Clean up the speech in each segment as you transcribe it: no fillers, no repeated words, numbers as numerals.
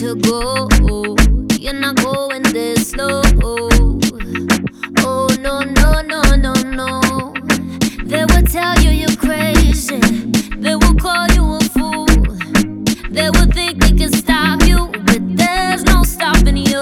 to go. You're not going this slow. Oh no, no, no, no, no. They will tell you you're crazy. They will call you a fool. They will think they can stop you, but there's no stopping you.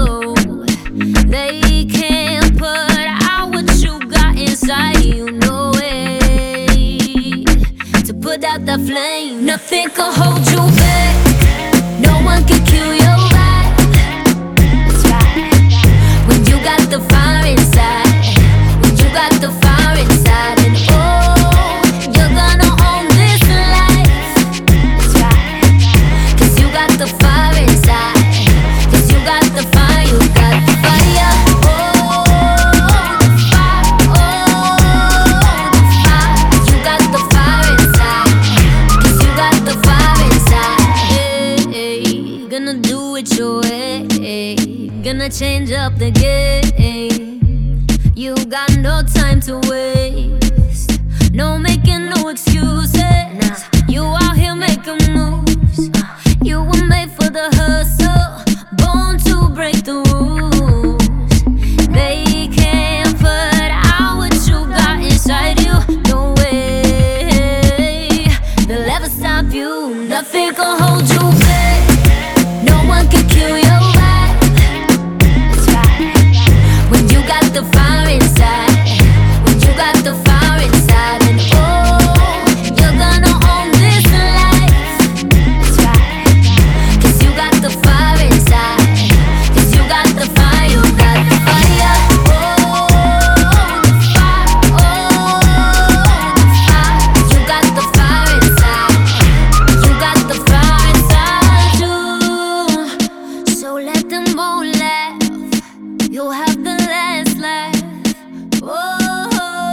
They can't put out what you got inside you. No way to put out the flame. Nothing can hold you back. No one can kill your vibe. That's right. When you got the fire inside. When you got the fire inside. And oh, you're gonna own this life. That's right. Cause you got the fire inside. Cause you got the fire. You got the fire. Oh, the fire. Oh, the fire. You got the fire inside. Cause you got the fire inside. Hey, gonna do it your way. Gonna change up the game. You got no time to waste. No making no excuses. You out here making moves. You were made for the hustle, born to break the rules. They can't put out what you got inside you. No way they'll ever stop you. Nothing can hold you back. No one can kill your vibe. That's right. When you got the fire inside. When you got the fire inside. And oh, you're gonna own this life. That's right. Cause you got the fire inside. Cause you got the fire. You got the fire. Oh, the fire. Oh, the fire. You got the fire inside. You got the fire inside you. So let them all laugh. You'll have the last laugh. Oh,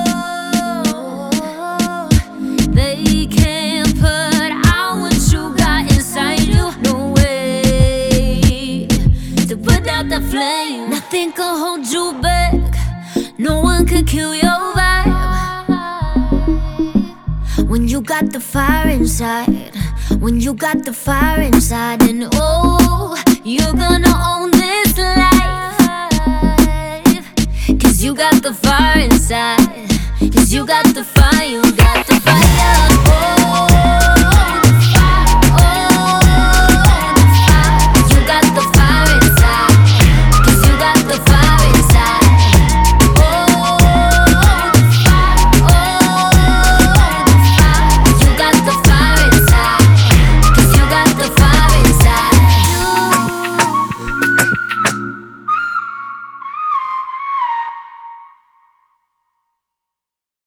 they can't put out what you got inside you. No way to put out the flame. Nothing can hold you back. No one can kill your vibe. When you got the fire inside. When you got the fire inside. And oh, you're gonna own this life. Cause you got the fire inside. Cause you got the fire.